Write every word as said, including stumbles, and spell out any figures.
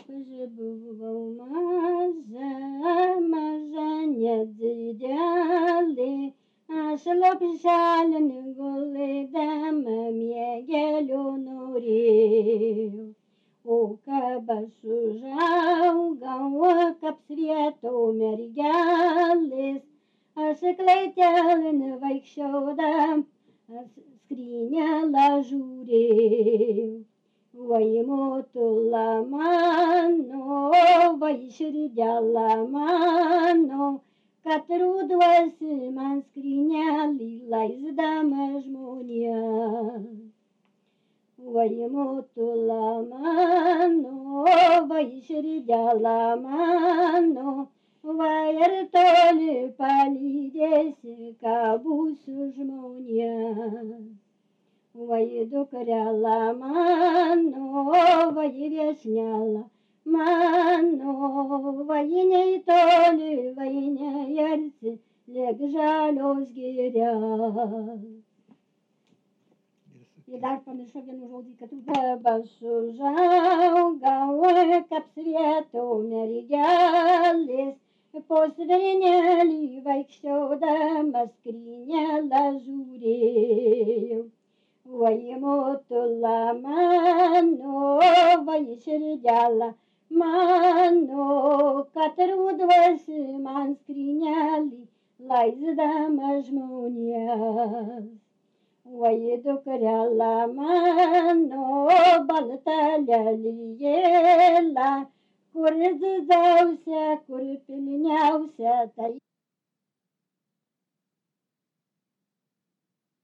Păi buvau maža, maža nedidelė, aš lopšelin gulėdama miegelio norėjau. O kad aš užaugau, kaip svieto mergelės, aš kleitelin vaikščiodama skrynelę žiūrėjau. Vai motula mano, vai širdela mano, kad ruduosi man skrynelį leisdama žmonėms. Vai motula mano, vai širdela mano, vai ir toli palydėsi, ką būsiu žmonėms. Vai dukrela mano, vai viešnela mano, vai nei toli, vai nei arti, lyg žalios girios. Ir dar pamiršau vienu žodį, kad dabar užaugau, kaip svieto mergelės, po svirnelį vaikščiodama skrynelę žiūrėjau. Vai motula mano, vai širdela mano, kad ruduosi man skrynelį leisdama žmonėms. Vai dukrela mano, balta lelijėla, kur didžiausia, kur pilniausia, tai